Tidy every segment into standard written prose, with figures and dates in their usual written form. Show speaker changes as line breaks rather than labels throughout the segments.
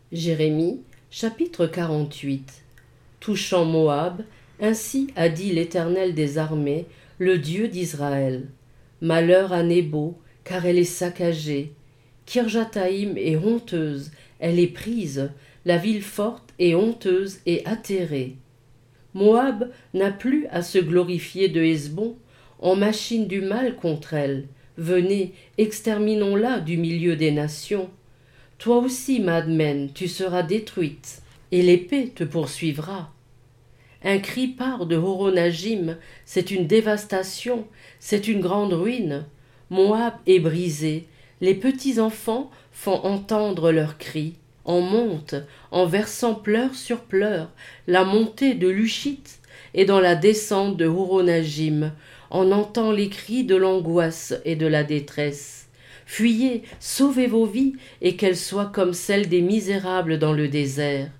Jérémie, chapitre 48. Touchant Moab, ainsi a dit l'Éternel des armées, le Dieu d'Israël. Malheur à Nébo, car elle est saccagée. Kirjataïm est honteuse, elle est prise, la ville forte est honteuse et atterrée. Moab n'a plus à se glorifier de Hesbon, on machine du mal contre elle. Venez, exterminons-la du milieu des nations. Toi aussi, Madmen, tu seras détruite, et l'épée te poursuivra. Un cri part de Horonagim, c'est une dévastation, c'est une grande ruine. Moab est brisé, les petits enfants font entendre leurs cris. On monte, en versant pleurs sur pleurs, la montée de Luchit, et dans la descente de Horonagim, on entend les cris de l'angoisse et de la détresse. Fuyez, sauvez vos vies, et qu'elles soient comme celles des misérables dans le désert.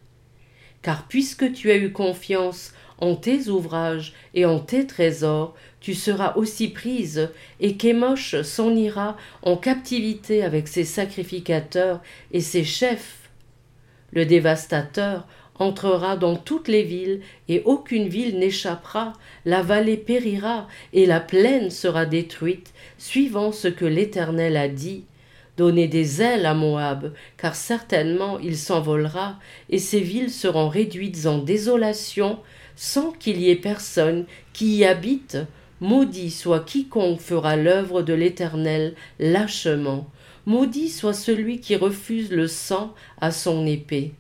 Car puisque tu as eu confiance en tes ouvrages et en tes trésors, tu seras aussi prise, et Kémosh s'en ira en captivité avec ses sacrificateurs et ses chefs. Le dévastateur entrera dans toutes les villes, et aucune ville n'échappera, la vallée périra, et la plaine sera détruite, suivant ce que l'Éternel a dit. Donnez des ailes à Moab, car certainement il s'envolera, et ses villes seront réduites en désolation, sans qu'il y ait personne qui y habite. Maudit soit quiconque fera l'œuvre de l'Éternel lâchement. Maudit soit celui qui refuse le sang à son épée.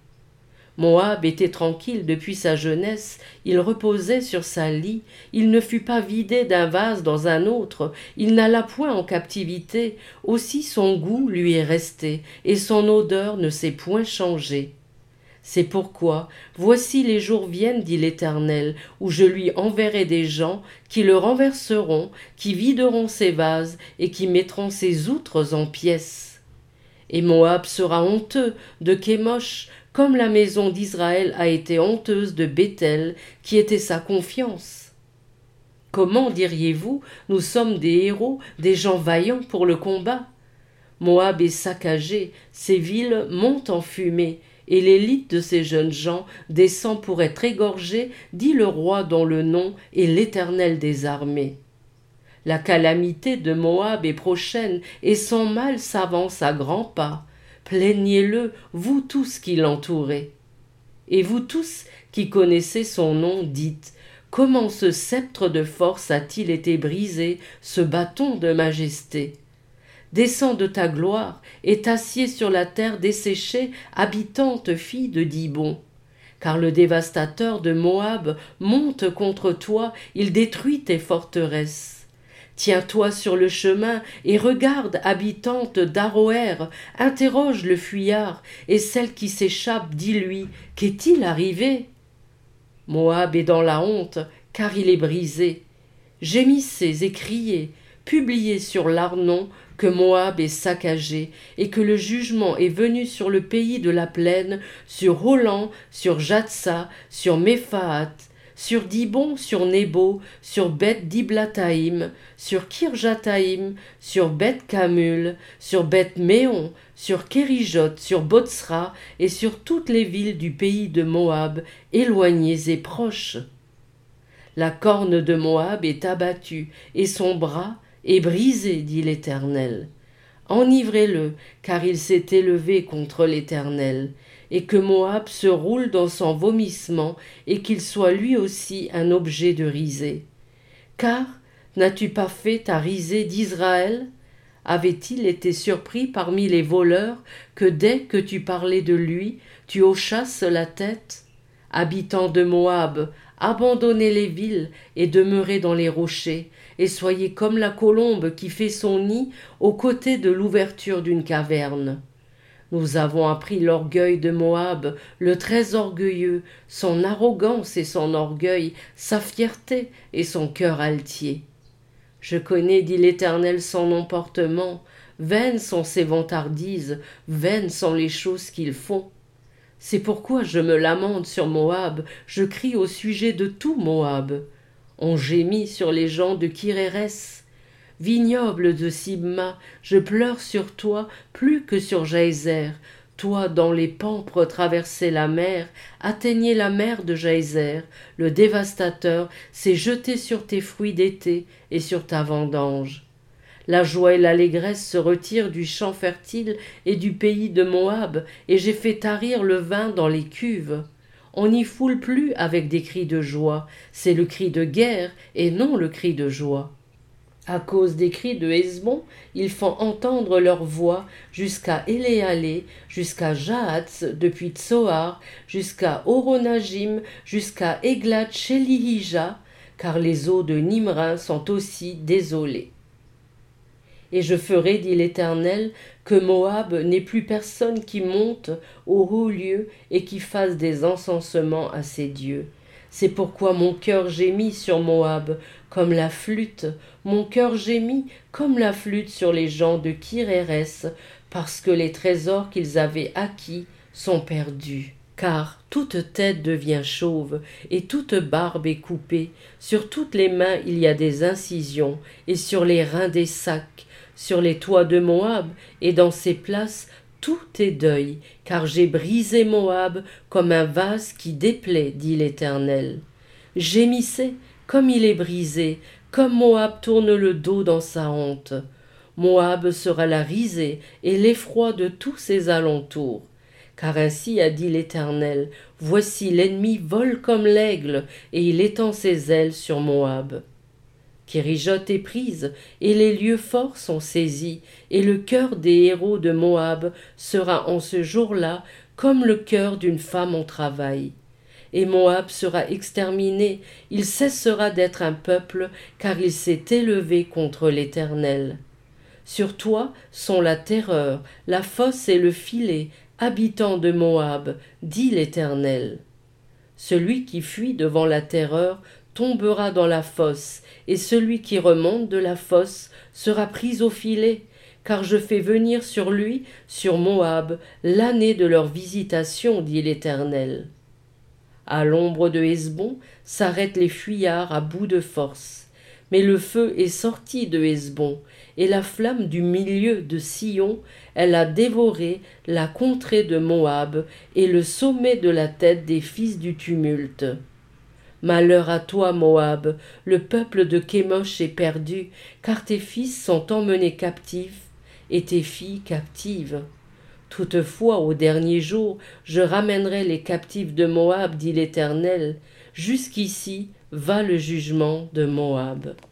Moab était tranquille depuis sa jeunesse, il reposait sur sa lie, il ne fut pas vidé d'un vase dans un autre, il n'alla point en captivité, aussi son goût lui est resté, et son odeur ne s'est point changée. C'est pourquoi, voici les jours viennent, dit l'Éternel, où je lui enverrai des gens qui le renverseront, qui videront ses vases et qui mettront ses outres en pièces. Et Moab sera honteux de Kémosh, comme la maison d'Israël a été honteuse de Béthel, qui était sa confiance. Comment diriez-vous, nous sommes des héros, des gens vaillants pour le combat? Moab est saccagé, ses villes montent en fumée, et l'élite de ces jeunes gens descend pour être égorgée, dit le roi dont le nom est l'Éternel des armées. La calamité de Moab est prochaine, et son mal s'avance à grands pas. Plaignez-le, vous tous qui l'entourez. Et vous tous qui connaissez son nom, dites, comment ce sceptre de force a-t-il été brisé, ce bâton de majesté? Descends de ta gloire et t'assieds sur la terre desséchée, habitante fille de Dibon. Car le dévastateur de Moab monte contre toi, il détruit tes forteresses. Tiens-toi sur le chemin et regarde, habitante d'Aroër, interroge le fuyard, et celle qui s'échappe, dis-lui, qu'est-il arrivé? Moab est dans la honte, car il est brisé. Gémissez et criez, publiez sur l'Arnon que Moab est saccagé, et que le jugement est venu sur le pays de la plaine, sur Holan, sur Jatsa, sur Méphaat, sur Dibon, sur Nébo, sur Beth Diblataïm, sur Kirjataïm, sur Beth Kamul, sur Beth Méon, sur Kérijot, sur Botsra, et sur toutes les villes du pays de Moab, éloignées et proches. La corne de Moab est abattue, et son bras est brisé, dit l'Éternel. Enivrez-le, car il s'est élevé contre l'Éternel, et que Moab se roule dans son vomissement, et qu'il soit lui aussi un objet de risée. Car n'as-tu pas fait ta risée d'Israël? Avait-il été surpris parmi les voleurs, que dès que tu parlais de lui, tu hochasses la tête? Habitants de Moab, abandonnez les villes et demeurez dans les rochers, et soyez comme la colombe qui fait son nid aux côtés de l'ouverture d'une caverne. Nous avons appris l'orgueil de Moab, le très orgueilleux, son arrogance et son orgueil, sa fierté et son cœur altier. Je connais, dit l'Éternel, son emportement, vaines sont ses vantardises, vaines sont les choses qu'ils font. C'est pourquoi je me lamente sur Moab, je crie au sujet de tout Moab. On gémit sur les gens de Kirérès. Vignoble de Sibma, je pleure sur toi plus que sur Jaézer. Toi, dans les pampres, traversais la mer, atteignez la mer de Jaézer. Le dévastateur s'est jeté sur tes fruits d'été et sur ta vendange. La joie et l'allégresse se retirent du champ fertile et du pays de Moab, et j'ai fait tarir le vin dans les cuves. On n'y foule plus avec des cris de joie, c'est le cri de guerre et non le cri de joie. À cause des cris de Hesbon, ils font entendre leur voix jusqu'à Éléalé, jusqu'à Jahatz, depuis Tsoar, jusqu'à Horonagim, jusqu'à Eglat Shelihija, car les eaux de Nimrin sont aussi désolées. Et je ferai, dit l'Éternel, que Moab n'ait plus personne qui monte au haut lieu et qui fasse des encensements à ses dieux. C'est pourquoi mon cœur gémit sur Moab comme la flûte, mon cœur gémit comme la flûte sur les gens de Kir-Hérès, parce que les trésors qu'ils avaient acquis sont perdus. Car toute tête devient chauve, et toute barbe est coupée, sur toutes les mains il y a des incisions, et sur les reins des sacs, sur les toits de Moab, et dans ces places, tout est deuil, car j'ai brisé Moab comme un vase qui déplaît, dit l'Éternel. Gémissez, comme il est brisé, comme Moab tourne le dos dans sa honte. Moab sera la risée et l'effroi de tous ses alentours. Car ainsi a dit l'Éternel, voici l'ennemi vole comme l'aigle, et il étend ses ailes sur Moab. Kérijot est prise, et les lieux forts sont saisis, et le cœur des héros de Moab sera en ce jour-là comme le cœur d'une femme en travail. Et Moab sera exterminé, il cessera d'être un peuple, car il s'est élevé contre l'Éternel. Sur toi sont la terreur, la fosse et le filet, habitants de Moab, dit l'Éternel. Celui qui fuit devant la terreur tombera dans la fosse, et celui qui remonte de la fosse sera pris au filet, car je fais venir sur lui, sur Moab, l'année de leur visitation, dit l'Éternel. À l'ombre de Hesbon s'arrêtent les fuyards à bout de force. Mais le feu est sorti de Hesbon, et la flamme du milieu de Sion, elle a dévoré la contrée de Moab et le sommet de la tête des fils du tumulte. Malheur à toi, Moab, le peuple de Kémosh est perdu, car tes fils sont emmenés captifs, et tes filles captives. Toutefois, au dernier jour, je ramènerai les captifs de Moab, dit l'Éternel. Jusqu'ici va le jugement de Moab.